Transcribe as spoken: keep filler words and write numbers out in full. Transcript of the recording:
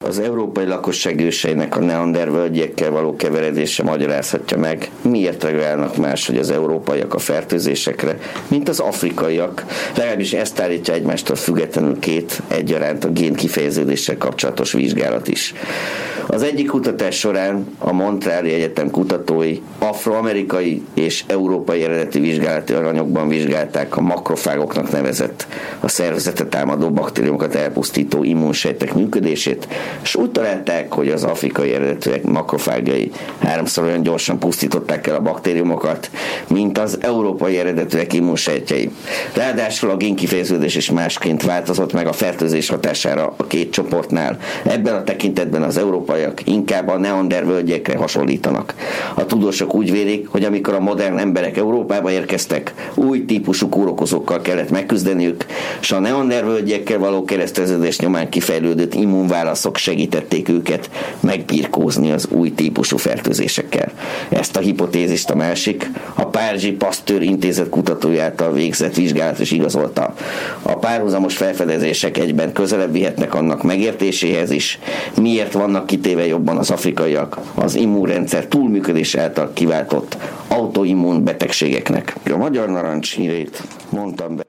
Az európai lakosság őseinek a neandervölgyekkel való keveredése magyarázhatja meg, miért reagálnak máshogy az európaiak a fertőzésekre, mint az afrikaiak. Legalábbis ezt állítja egymástól függetlenül két egyaránt a gén kifejeződéssel kapcsolatos vizsgálat is. Az egyik kutatás során a Montreali Egyetem kutatói afroamerikai és európai eredeti vizsgálati aranyokban vizsgálták a makrofágoknak nevezett, a szervezetet támadó baktériumokat elpusztító immunsejtek működését, és úgy találták, hogy az afrikai eredetűek makrofágjai háromszor olyan gyorsan pusztították el a baktériumokat, mint az európai eredetűek immunsejtjei. Ráadásul a génkifejeződés is másként változott meg a fertőzés hatására a két csoportnál. Ebben a tekintetben az európaiak inkább a neandervölgyekre hasonlítanak. A tudósok úgy vélik, hogy amikor a modern emberek Európába érkeztek, új típusú kórokozókkal kellett megküzdeniük, és a neandervölgyekkel való kereszteződés nyomán kifejlődött immunválaszok segítették őket megbirkózni az új típusú fertőzésekkel. Ezt a hipotézist a másik, a Párizsi Pasteur Intézet kutatói által végzett vizsgálat is igazolta. A párhuzamos felfedezések egyben közelebb vihetnek annak megértéséhez is, miért vannak kitéve jobban az afrikaiak az immunrendszer túlműködés által kiváltott autoimmun betegségeknek. A Magyar Narancs hírét mondtam be.